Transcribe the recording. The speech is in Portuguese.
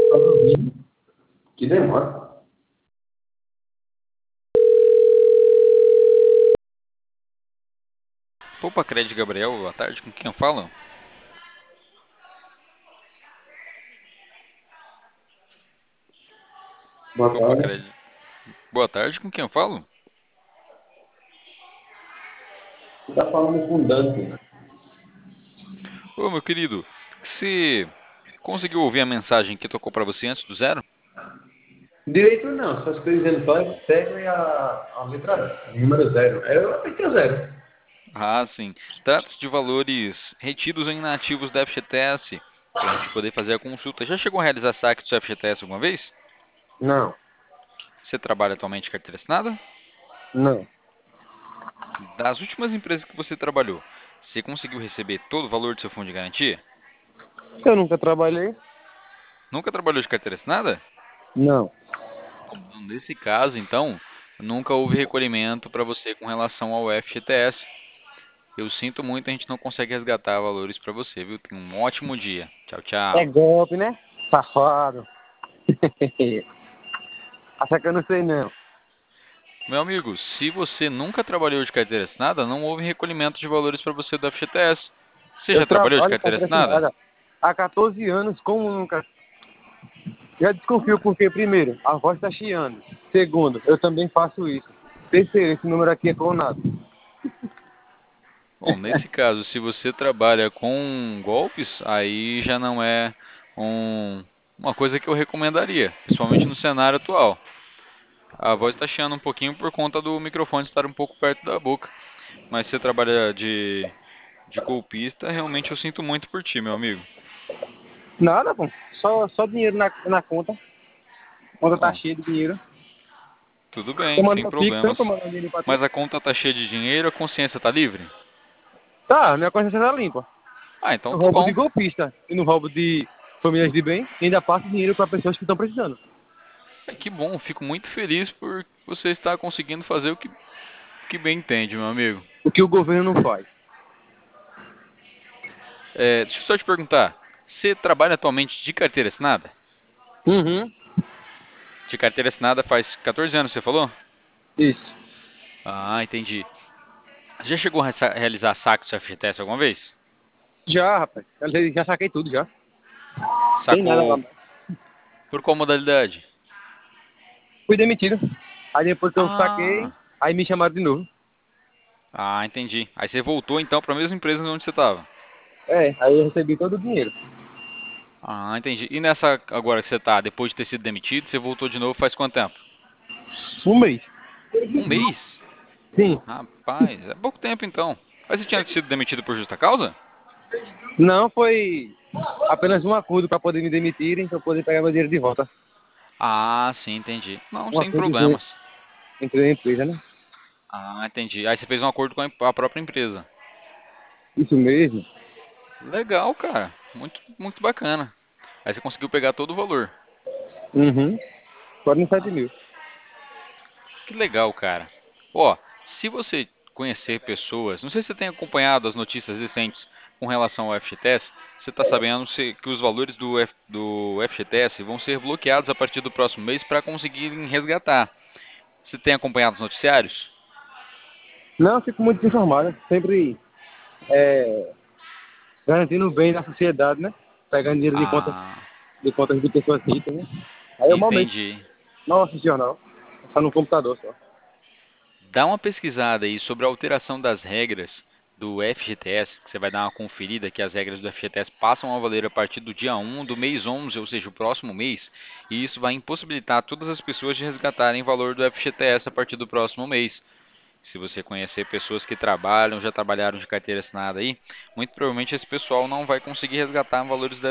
Tá dormindo. Que demora. Opa, Crédito Gabriel, boa tarde, com quem eu falo? Boa Opa, tarde. Crédito, boa tarde, com quem eu falo? Você tá falando com o Dante, né? Ô, meu querido, você conseguiu ouvir a mensagem que tocou pra você antes do zero? Direito não, só estou dizendo só segue a letra número zero. É a letra zero. Ah, sim. Trata-se de valores retidos em inativos da FGTS, para a gente poder fazer a consulta. Já chegou a realizar saque do FGTS alguma vez? Não, Você trabalha atualmente em carteira assinada? não. Das últimas empresas que você trabalhou, você conseguiu receber todo o valor do seu fundo de garantia? Eu nunca trabalhei? Nunca trabalhou de carteira assinada? Não. Nesse caso, então, nunca houve recolhimento para você com relação ao FGTS. Eu sinto muito, a gente não consegue resgatar valores para você, viu? Tenha um ótimo dia. Tchau, É tchau. golpe, né? Safado. Acha que eu não sei não. Meu amigo, se você nunca trabalhou de carteira assinada, não houve recolhimento de valores para você do FGTS. Você Eu já trabalhou de trabalho carteira com assinada? nada há 14 anos, como nunca? Já desconfio porque, primeiro, a voz está chiando. Segundo, eu também faço isso. Terceiro, esse número aqui é clonado. Bom, nesse caso, se você trabalha com golpes, aí já não é uma coisa que eu recomendaria, principalmente no cenário atual. A voz está chiando um pouquinho por conta do microfone estar um pouco perto da boca. Mas se você trabalha de golpista, realmente eu sinto muito por ti, meu amigo. Nada, pô. Só dinheiro na conta. A conta tá Bom, cheia de dinheiro. tudo bem, sem Tomando Pix, não tô problemas. mandando dinheiro pra tu. Mas a conta tá cheia de dinheiro, a consciência tá livre? Tá, minha consciência tá limpa. Ah, então Eu tá roubo de bom. golpista e não roubo de famílias de bem. E ainda passo dinheiro pra pessoas que estão precisando. Que bom, fico muito feliz por você estar conseguindo fazer que bem entende, meu amigo. O que o governo não faz. Deixa eu só te perguntar, você trabalha atualmente de carteira assinada? Uhum. De carteira assinada faz 14 anos, você falou? Isso. Ah, entendi. Já chegou a realizar saque do FGTS alguma vez? Já, rapaz. Já saquei tudo já. Tem nada lá Sacou mais. por qual modalidade? Fui demitido. Aí depois que eu saquei, Ah, aí me chamaram de novo. entendi. Aí você voltou então para a mesma empresa onde você estava. É, aí eu recebi todo o dinheiro. Ah, entendi. E nessa agora que você tá, depois de ter sido demitido, você voltou de novo faz quanto tempo? Um mês. Um mês? Sim. Rapaz, é pouco tempo então. Mas você tinha sido demitido por justa causa? Não foi apenas um acordo para poder me demitirem, para eu poder pegar meu dinheiro de volta. Ah, sim, entendi. Não, Um sem acordo de problemas. entre a empresa, né? Ah, entendi. Aí você fez um acordo com a própria empresa. Isso mesmo. Legal, cara. Muito, muito bacana. Aí você conseguiu pegar todo o valor. Uhum. 47 mil. Que legal, cara. Ó, se você conhecer pessoas, não sei se você tem acompanhado as notícias recentes com relação ao FGTS, você está sabendo que os valores do FGTS vão ser bloqueados a partir do próximo mês para conseguirem resgatar. Você tem acompanhado os noticiários? Não, eu fico muito desinformado. Sempre garantindo o bem da sociedade, né? Pegando dinheiro Ah, de contas de pessoas ricas, né? Aí eu mal mexo. entendi. Não assisto jornal. Só no computador só. Dá uma pesquisada aí sobre a alteração das regras do FGTS, que você vai dar uma conferida que as regras do FGTS passam a valer a partir do dia 1 do mês 11, ou seja, o próximo mês, e isso vai impossibilitar todas as pessoas de resgatarem o valor do FGTS a partir do próximo mês. Se você conhecer pessoas que trabalham, já trabalharam de carteira assinada aí, muito provavelmente esse pessoal não vai conseguir resgatar valores do